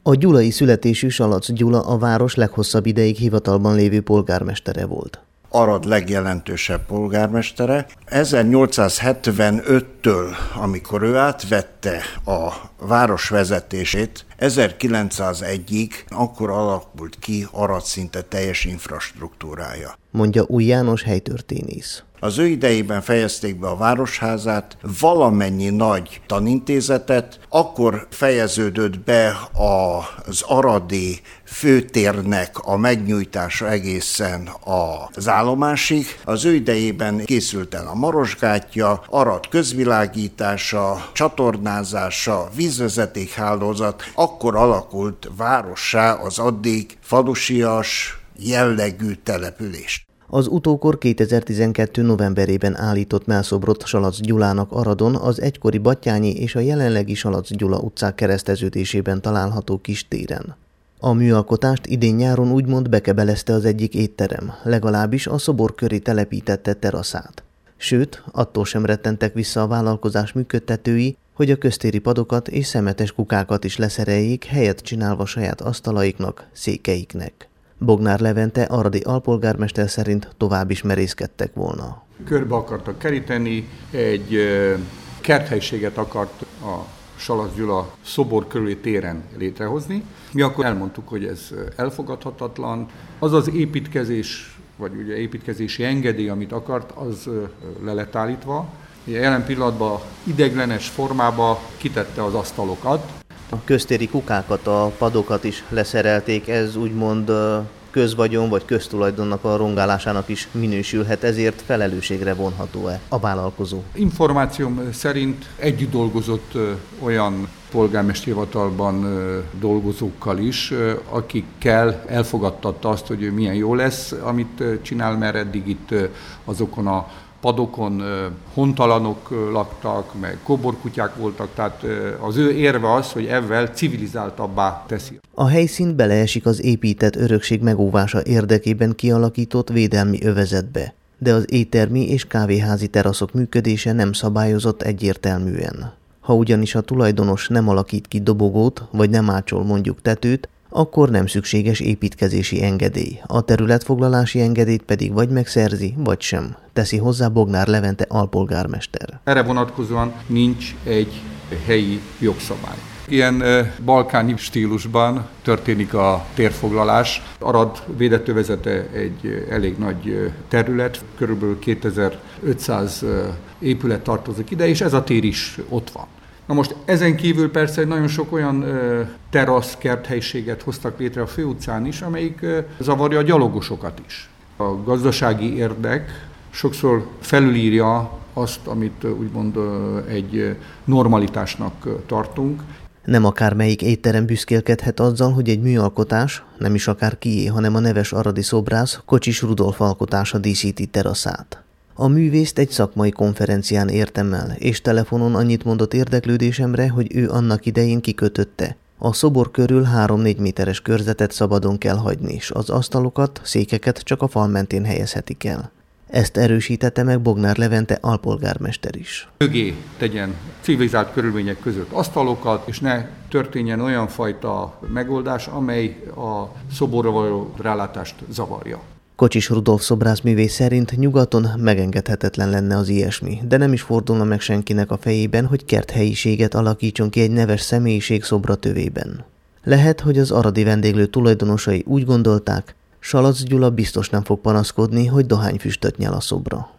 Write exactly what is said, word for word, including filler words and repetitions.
A gyulai születésű Salac Gyula a város leghosszabb ideig hivatalban lévő polgármestere volt. Arad legjelentősebb polgármestere. ezernyolcszázhetvenöttől, amikor ő átvette a város vezetését, ezerkilencszázegyig akkor alakult ki Arad szinte teljes infrastruktúrája. Mondja Új János helytörténész. Az ő idejében fejezték be a városházát, valamennyi nagy tanintézetet, akkor fejeződött be az aradi főtérnek a megnyújtása egészen az állomásig. Az ő idejében készült el a Marosgátja, Arad közvilágítása, csatornázása, vízvezetékhálózat, akkor alakult várossá az addig falusias jellegű település. Az utókor kétezer-tizenkettő novemberében állított mellszobrot Salac Gyulának Aradon az egykori Batthyány és a jelenlegi Salac Gyula utcák kereszteződésében található kis téren. A műalkotást idén nyáron úgymond bekebelezte az egyik étterem, legalábbis a szobor köré telepítette teraszát. Sőt, attól sem rettentek vissza a vállalkozás működtetői, hogy a köztéri padokat és szemetes kukákat is leszereljék, helyet csinálva saját asztalaiknak, székeiknek. Bognár Levente aradi alpolgármester szerint tovább is merészkedtek volna. Körbe akartak keríteni, egy kerthelyiséget akart a Salac Gyula szobor körüli téren létrehozni. Mi akkor elmondtuk, hogy ez elfogadhatatlan. Az az építkezés, vagy ugye építkezési engedély, amit akart, az le lett állítva. Jelen pillanatban ideiglenes formába kitette az asztalokat. A köztéri kukákat, a padokat is leszerelték, ez úgymond közvagyon vagy köztulajdonnak a rongálásának is minősülhet, ezért felelősségre vonható-e a vállalkozó? Információm szerint együtt dolgozott olyan polgármesteri hivatalban dolgozókkal is, akikkel elfogadtatta azt, hogy milyen jó lesz, amit csinál, mert eddig itt azokon a padokon hontalanok laktak, meg kóborkutyák voltak, tehát az ő érve az, hogy ezzel civilizáltabbá teszi. A helyszín beleesik az épített örökség megóvása érdekében kialakított védelmi övezetbe, de az éttermi és kávéházi teraszok működése nem szabályozott egyértelműen. Ha ugyanis a tulajdonos nem alakít ki dobogót, vagy nem ácsol mondjuk tetőt, akkor nem szükséges építkezési engedély. A területfoglalási engedélyt pedig vagy megszerzi, vagy sem, teszi hozzá Bognár Levente alpolgármester. Erre vonatkozóan nincs egy helyi jogszabály. Ilyen balkáni stílusban történik a térfoglalás. Arad védettövezete egy elég nagy terület, körülbelül kétezer-ötszáz épület tartozik ide, és ez a tér is ott van. Na most ezen kívül persze nagyon sok olyan ö, terasz, kerthelyiséget hoztak létre a főutcán is, amelyik ö, zavarja a gyalogosokat is. A gazdasági érdek sokszor felülírja azt, amit ö, úgymond ö, egy ö, normalitásnak ö, tartunk. Nem akármelyik étterem büszkélkedhet azzal, hogy egy műalkotás, nem is akár kié, hanem a neves aradi szobrász Kocsis Rudolf alkotása díszíti teraszát. A művészt egy szakmai konferencián értem el, és telefonon annyit mondott érdeklődésemre, hogy ő annak idején kikötötte. A szobor körül három-négy méteres körzetet szabadon kell hagyni, és az asztalokat, székeket csak a fal mentén helyezhetik el. Ezt erősítette meg Bognár Levente alpolgármester is. Mögé tegyen civilizált körülmények között asztalokat, és ne történjen olyan fajta megoldás, amely a szoborra való rálátást zavarja. Kocsis Rudolf szobrászművész szerint nyugaton megengedhetetlen lenne az ilyesmi, de nem is fordulna meg senkinek a fejében, hogy kerthelyiséget alakítson ki egy neves személyiség szobra tövében. Lehet, hogy az aradi vendéglő tulajdonosai úgy gondolták, Salac Gyula biztos nem fog panaszkodni, hogy dohányfüstöt nyel a szobra.